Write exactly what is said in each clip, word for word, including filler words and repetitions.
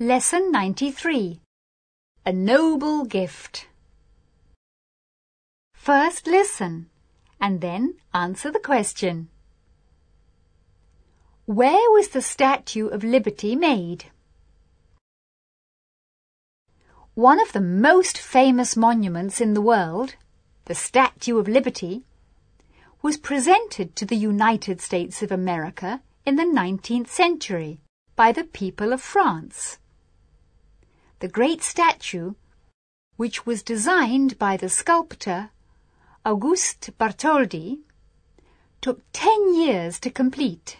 Lesson ninety-three. A Noble Gift. First listen, and then answer the question. Where was the Statue of Liberty made? One of the most famous monuments in the world, the Statue of Liberty, was presented to the United States of America in the nineteenth century by the people of France. The great statue, which was designed by the sculptor Auguste Bartholdi, took ten years to complete.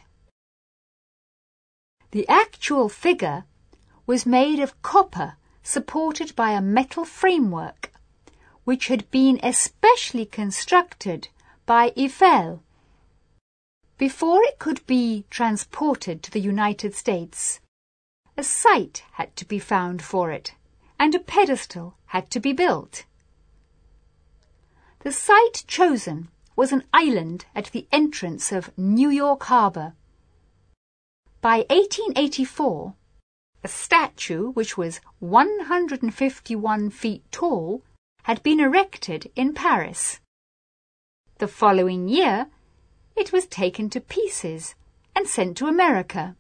The actual figure was made of copper supported by a metal framework, which had been especially constructed by Eiffel. Before it could be transported to the United States, a site had to be found for it, and a pedestal had to be built. The site chosen was an island at the entrance of New York Harbor. By eighteen eighty-four, a statue which was one hundred fifty-one feet tall had been erected in Paris. The following year, it was taken to pieces and sent to America.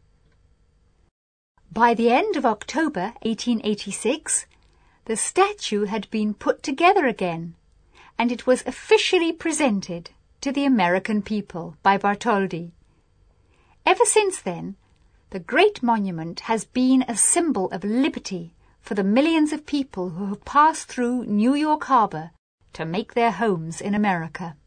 By the end of October eighteen eighty-six, the statue had been put together again, and it was officially presented to the American people by Bartholdi. Ever since then, the great monument has been a symbol of liberty for the millions of people who have passed through New York Harbor to make their homes in America.